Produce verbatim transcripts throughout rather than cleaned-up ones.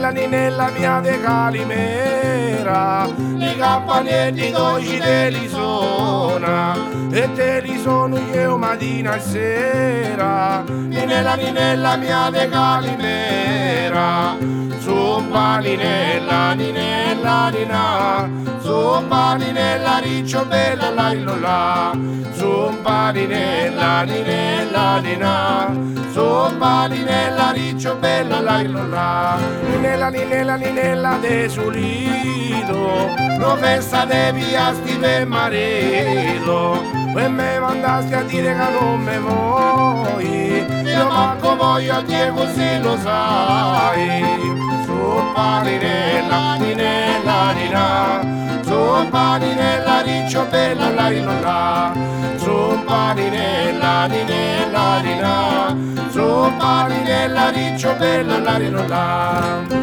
Ninella, ninella mia de Calimera, i campanetti dolci te li suona, e te li sono io mattina e sera. Ninella, ninella mia de Calimera, su paninella, ninella, nina, su paninella, riccio bella, la là, su paninella, ninella, nina, su paninella, riccio bella, la là, ninella, ninella, ninella de Sulito, no festa de piasti per marito, e me mandasti a dire che non me vuoi, io manco voglio a te così lo sai. Su paninella, ninella, nina, su paninella, riccio bella, la là, su paninella, ninella, nina, su paninella, riccio bella, la là.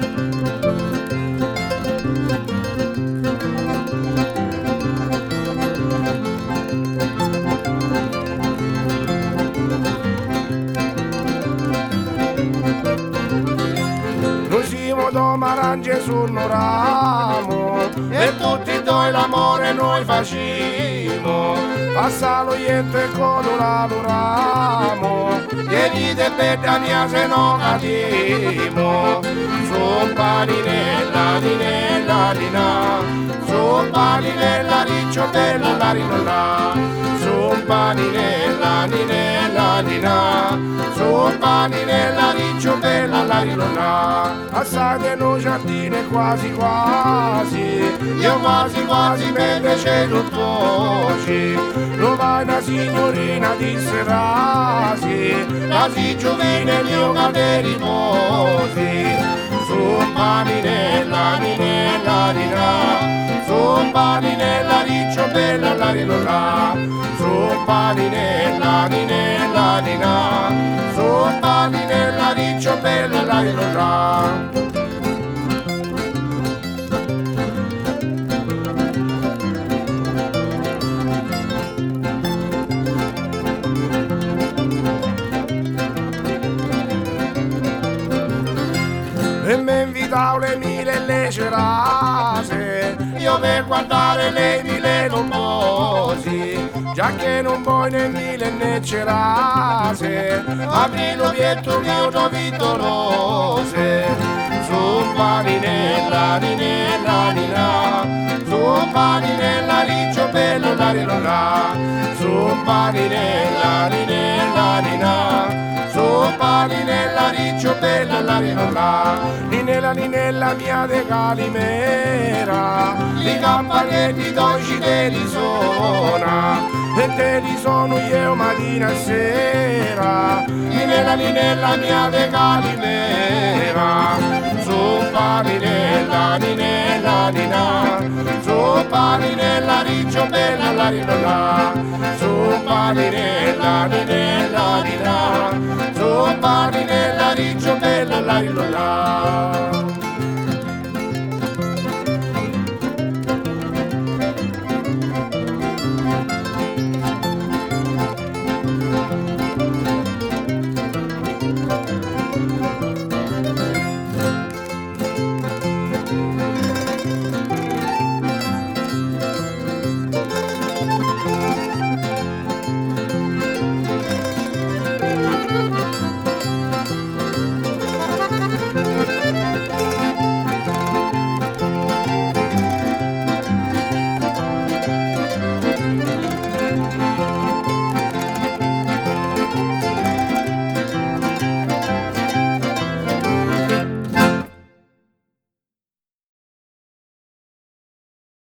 Dom arance sul ramo e tutti doi l'amore noi facciamo, passa lo ietto e colorato ramo, chiedite per da mia se no cadimo. Su paninella, ninella, nina, su paninella, riccio bella, la là, su paninella, ninella, nina, su paninella, riccio bella, la là. Passate no giardino quasi quasi, io quasi quasi me piace tuttoci, lo vai una signorina di serasi, la si giovine mio cade riposi. Su paninella, ninella, nina, su paninella, riccio bella, la là, su paninella, ninella, nina, su paninella, riccio bella, la là. E mi invitavo le mille e le cerase, io per guardare le mille non posi, già che non vuoi né mille né cerase, apri lo pietto mio da vittorose. Su paninella, ninella, nina, su paninella, riccio bello, la là, su paninella, ninella, nina, su paninella, riccio bella, la là, ninella, ninella mia de Calimera, i campanetti dolci te li suona, e te li sono io mattina e sera. Ninella, ninella mia de Calimera, su paninella, ninella, nina, su paninella, riccio bella, la là, su paninella, ninella, nina, su paninella, riccio bella, la là.